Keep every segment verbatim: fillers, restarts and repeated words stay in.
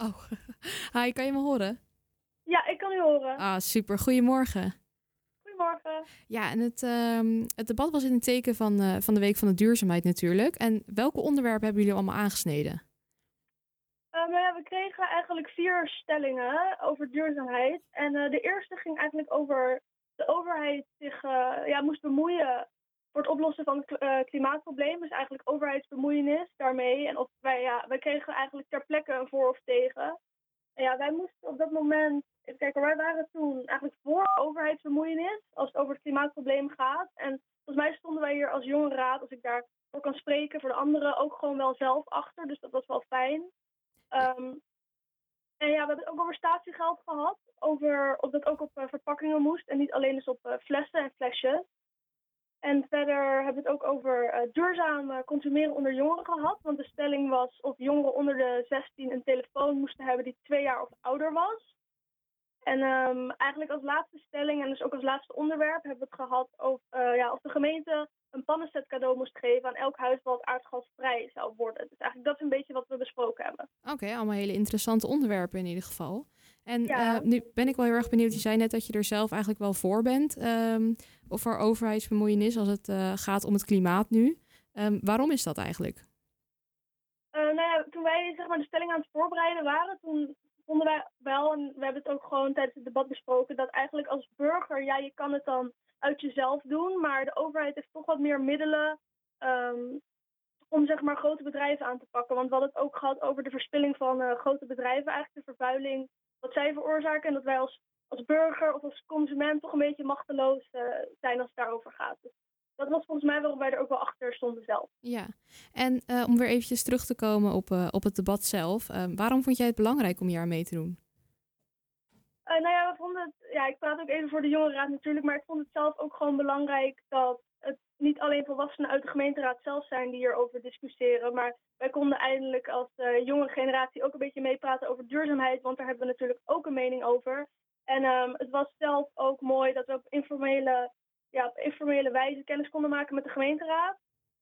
Oh, hi, kan je me horen? Ja, ik kan u horen. Ah, super. Goedemorgen. Goedemorgen. Ja, en het, ehm, het debat was in het teken van, eh, van de Week van de Duurzaamheid natuurlijk. En welke onderwerpen hebben jullie allemaal aangesneden? Uh, nou ja, we kregen eigenlijk vier stellingen over duurzaamheid. En uh, de eerste ging eigenlijk over de overheid zich uh, ja, moest bemoeien voor het oplossen van het uh, klimaatprobleem. Dus eigenlijk overheidsbemoeienis daarmee. En of wij, ja, wij kregen eigenlijk ter plekke een voor of tegen. En ja, wij moesten op dat moment, even kijken, wij waren toen eigenlijk voor overheidsbemoeienis als het over het klimaatprobleem gaat. En volgens mij stonden wij hier als jonge raad, als ik daarvoor kan spreken, voor de anderen ook gewoon wel zelf achter. Dus dat was wel fijn. Um, en ja, we hebben het ook over statiegeld gehad. Over of dat ook op uh, verpakkingen moest en niet alleen dus op uh, flessen en flesjes. En verder hebben we het ook over uh, duurzaam uh, consumeren onder jongeren gehad. Want de stelling was of jongeren onder de zestien een telefoon moesten hebben die twee jaar of ouder was. En um, eigenlijk als laatste stelling en dus ook als laatste onderwerp hebben we het gehad over uh, ja, of de gemeente een pannenset cadeau moest geven aan elk huis wat aardgasvrij zou worden. Dus eigenlijk dat is een beetje wat we besproken hebben. Oké, okay, allemaal hele interessante onderwerpen in ieder geval. En ja. uh, nu ben ik wel heel erg benieuwd. Je zei net dat je er zelf eigenlijk wel voor bent. Um, of voor overheidsbemoeienis als het uh, gaat om het klimaat nu. Um, waarom is dat eigenlijk? Uh, nou ja, toen wij zeg maar, de stelling aan het voorbereiden waren, toen vonden wij wel, en we hebben het ook gewoon tijdens het debat besproken, dat eigenlijk als burger, ja, je kan het dan uit jezelf doen, maar de overheid heeft toch wat meer middelen um, om zeg maar grote bedrijven aan te pakken. Want we hadden het ook gehad over de verspilling van uh, grote bedrijven, eigenlijk de vervuiling wat zij veroorzaken en dat wij als, als burger of als consument toch een beetje machteloos uh, zijn als het daarover gaat. Dus dat was volgens mij waarom wij er ook wel achter stonden zelf. Ja, en uh, om weer eventjes terug te komen op, uh, op het debat zelf. Uh, waarom vond jij het belangrijk om hier aan mee te doen? Uh, nou ja, we vonden het, ja, ik praat ook even voor de jongerenraad natuurlijk, maar ik vond het zelf ook gewoon belangrijk dat het niet alleen volwassenen uit de gemeenteraad zelf zijn die hierover discussiëren, maar wij konden eindelijk als uh, jonge generatie ook een beetje meepraten over duurzaamheid, want daar hebben we natuurlijk ook een mening over. En um, het was zelf ook mooi dat we op informele, ja, op informele wijze kennis konden maken met de gemeenteraad.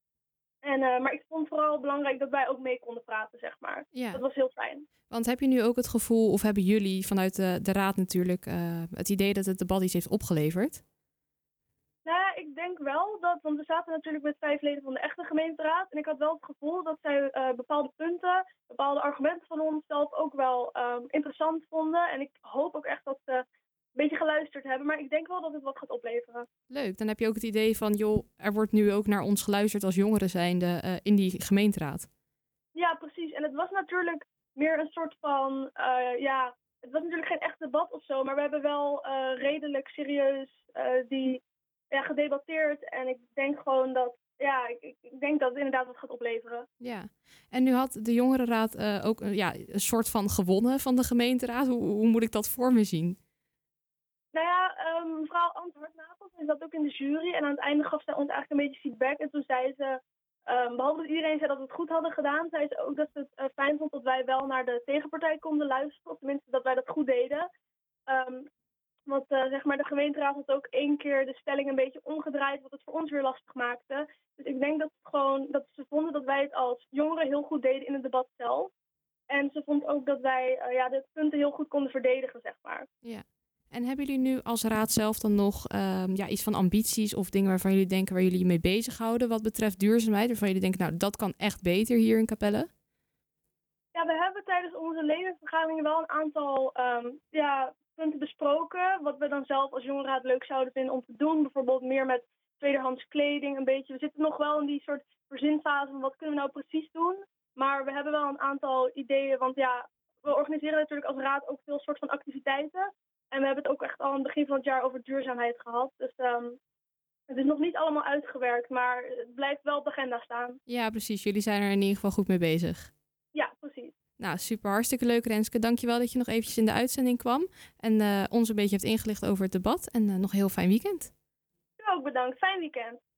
En, uh, maar ik vond vooral belangrijk dat wij ook mee konden praten, zeg maar. Ja. Dat was heel fijn. Want heb je nu ook het gevoel, of hebben jullie vanuit de, de raad natuurlijk uh, het idee dat het debat iets heeft opgeleverd? Nou ja, ik denk wel dat, want we zaten natuurlijk met vijf leden van de echte gemeenteraad. En ik had wel het gevoel dat zij uh, bepaalde punten, bepaalde argumenten van ons zelf ook wel um, interessant vonden. En ik hoop ook echt dat ze een beetje geluisterd hebben. Maar ik denk wel dat het wat gaat opleveren. Leuk, dan heb je ook het idee van, joh, er wordt nu ook naar ons geluisterd als jongeren zijnde uh, in die gemeenteraad. Ja, precies. En het was natuurlijk meer een soort van, uh, ja, het was natuurlijk geen echt debat of zo. Maar we hebben wel uh, redelijk serieus uh, die... Ja, gedebatteerd en ik denk gewoon dat, ja, ik, ik denk dat het inderdaad wat gaat opleveren. Ja, en nu had de jongerenraad uh, ook uh, ja, een soort van gewonnen van de gemeenteraad. Hoe, hoe moet ik dat voor me zien? Nou ja, um, mevrouw Antwoordnagels zat ook in de jury en aan het einde gaf zij ons eigenlijk een beetje feedback. En toen zei ze, um, behalve dat iedereen zei dat we het goed hadden gedaan, zei ze ook dat ze het uh, fijn vond dat wij wel naar de tegenpartij konden luisteren. Of tenminste dat wij dat goed deden. Um, Want uh, zeg maar, de gemeenteraad had ook één keer de stelling een beetje omgedraaid, wat het voor ons weer lastig maakte. Dus ik denk dat, het gewoon, dat ze vonden dat wij het als jongeren heel goed deden in het debat zelf. En ze vond ook dat wij uh, ja, de punten heel goed konden verdedigen, zeg maar. Ja. En hebben jullie nu als raad zelf dan nog um, ja, iets van ambities of dingen waarvan jullie denken waar jullie je mee bezighouden wat betreft duurzaamheid? Waarvan jullie denken, nou, dat kan echt beter hier in Capelle? Ja, we hebben tijdens onze ledenvergaderingen wel een aantal um, ja, punten besproken. Wat we dan zelf als jongerenraad leuk zouden vinden om te doen. Bijvoorbeeld meer met tweedehands kleding een beetje. We zitten nog wel in die soort verzinfase van wat kunnen we nou precies doen. Maar we hebben wel een aantal ideeën. Want ja, we organiseren natuurlijk als raad ook veel soort van activiteiten. En we hebben het ook echt al aan het begin van het jaar over duurzaamheid gehad. Dus um, het is nog niet allemaal uitgewerkt, maar het blijft wel op de agenda staan. Ja, precies. Jullie zijn er in ieder geval goed mee bezig. Ja, precies. Nou, super. Hartstikke leuk, Renske. Dankjewel dat je nog eventjes in de uitzending kwam. En uh, ons een beetje hebt ingelicht over het debat. En uh, nog een heel fijn weekend. U ook bedankt. Fijn weekend.